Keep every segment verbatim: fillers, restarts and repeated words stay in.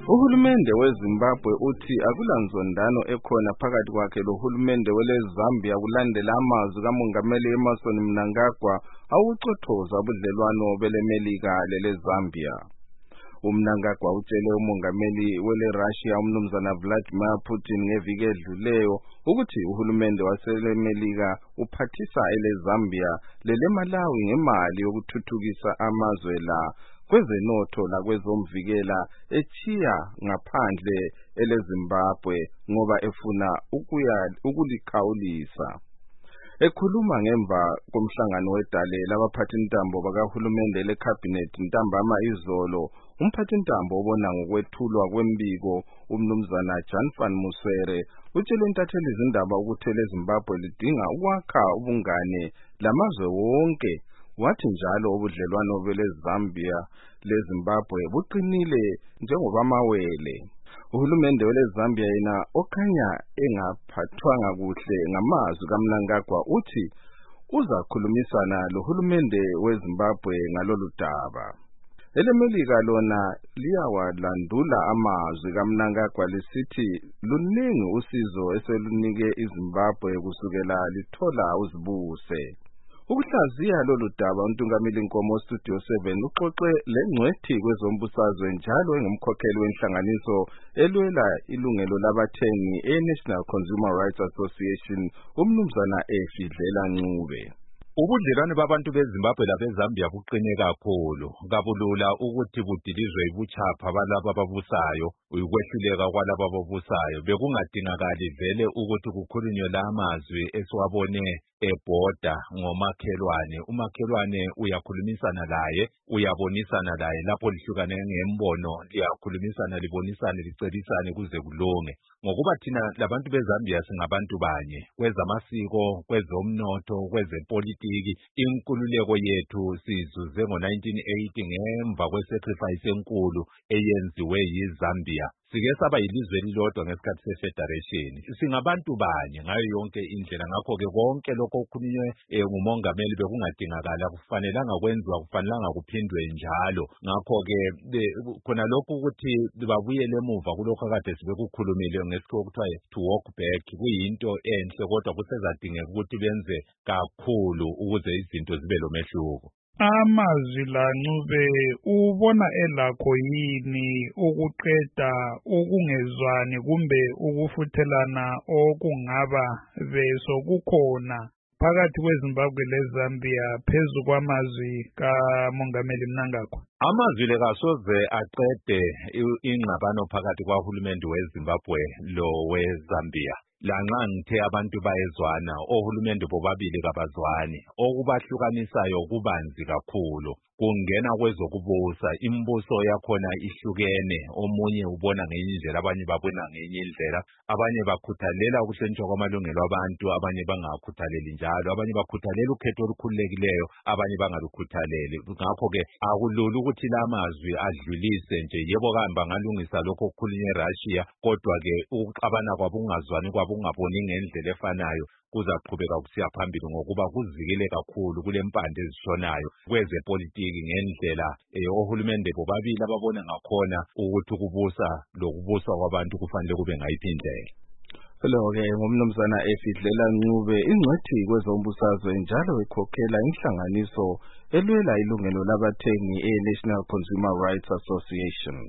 Uhulumende weZimbabwe uthi akulanzondano ekhona phakathi kwakhe lohulumende weleZambia kulandela amazwi kaMongameli Emmerson Mnangagwa awucothoza ubudlelwano beleMelika leleZambia. uMnangagwa utshele umongameli weleRussia umnumzana Vladimir Putin ngeviki edluleyo ukuthi uhulumende waseleMelika uphathisa eleZambia leleMalawi ngemali yokuthuthukisa amazwe la kwezenotho lakwezomvikela echiya ngaphandle eleZimbabwe ngoba efuna ukuya ukulikhawulisa. Ekhuluma ngemva komhlangano wedale labaphathintambo bakahulumende leCabinet ntambama izolo, umphathintambo obona ngokwethulwa kwembiko umnumzana Jan van Musere utshele intatheli izindaba ukuthi eleZimbabwe lidinga ukwakha ubungane lamazwe wonke. Wathi njalo ubudlelwano beleZambia leZimbabwe buqinile njengoba amawele. Uhulumende weleZambia yena okhanya engaphathwanga kuhle ngamazwi kaMnangagwa uthi uzakhulumisana lohulumende weZimbabwe ngalolu daba. EleMelika lona liyawalandula amazwi kaMnangagwa lisithi luningi usizo eselunike iZimbabwe kusukela lithola uzibuse. Ukuhlaziya lolu daba uNtungameli Nkomo Studio seven uxoxe lengcwethi kwezombusazwe njalo engumkhokheli wenhlanganiso elwela ilungelo labathengi eNational Consumer Rights Association umnumzana Efidlela Ncube. Ubudlelwane babantu beZimbabwe labeZambia buqine kakhulu. Kabulula ukuthi budilizwe ibuchapha balabo ababusayo, ukwehluleka kwalabo ababusayo. Bekungadingakali vele ukuthi kukhulunywe la amazwi esiwabone ebhoda ngomakhelwane. Umakhelwane uyakhulumisana laye, uyabonisana laye lapho lihlukane ngembono, liyakhulumisana, libonisane, licebisane kuze kulunge. Ngokuba thina labantu beZambia singabantu banye, kwezamasiko, kwezomnotho, kwezepolitiki, inkululeko yethu sizuze ngo nineteen eighty ngemva kwesacrifice enkulu eyenziwe yiZambia. Sike saba yilizwe elilodwa ngesikhathi seFederation. Singabantu banye ngayo yonke indlela. Ngakho ke konke lokho okukhulunywe ngumongameli bekungadingakala, kufanelanga kwenziwa, kufanelanga kuphindwe njalo. Ngakho ke khona lokho ukuthi babuyele emuva kulokho akade sibekukhulumile ngesikho okuthiwa to walk back kuyinto enhle, kodwa kusezadingeka ukuthi benze kakhulu ukuze izinto zibe lomehluko. Amazwi la Ncube ubona elakho yini ukuqeda ukungezwani kumbe ukufuthelana okungaba beso kukhona phakathi kweZimbabwe leZambia phezu kwamazwi kaMongameli Mnangagwa? Amazwi le kasoze aqede ingxabano phakathi kwahulumende weZimbabwe lo weZambia. Lanxa ngithe abantu bayezwana, ohulumende bobabili kabazwani, okubahlukanisayo kubanzi kakhulu. Kungena kwezokubusa, imbuso yakhona ihlukene, omunye ubona ngenye indlela, abanye babona ngenye indlela, abanye bakhuthalela ukuhlonishwa kwamalungelo abantu, abanye bangakhuthaleli njalo, abanye bakhuthalela ukhetho olukhululekileyo, abanye bangalukhuthaleli. Ngakho ke akulula ukuthi la mazwi adlulise nje, yebo kambe ngalungisa lokho okukhulunywe eRussia, kodwa ke ukuxabana kwabo, ungazwani kwabo, ungaboni ngendlela efanayo kuzaqhubeka kusiya phambili ngokuba kuzikile kakhulu kule mpande ezishonayo kwezepolitiki ngendlela eh, ohulumende bobabili ababona ngakhona ukuthi ukubusa lokubusa kwabantu kufanele kube ngayiphi indlela. Lo-ke ngumnumzana Efidlela Ncube, ingcwethi kwezombusazwe njalo ekhokhela inhlanganiso elwela ilungelo labathengi e-National Consumer Rights Association.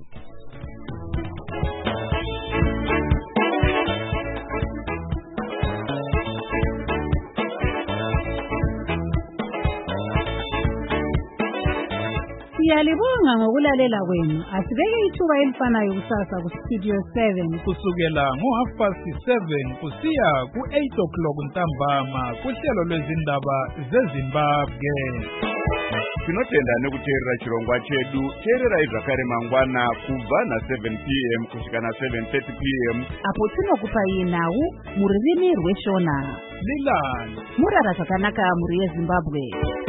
Siyalibonga ngokulalela kwenu. Asibeke ithuba elifanayo kusasa ku Studio seven kusukela ngo half past seven kusiya ku eight o'clock ntambama kuhlelo lwezindaba zeZimbabwe. Tinotenda nekuteerera chirongwa chedu. Teerera zvakare mangwana kubva na seven p m kusvika na seven thirty p m apo tinokupai nhau mururimi rweshona. Lilani Murara zvakanaka muri yeZimbabwe.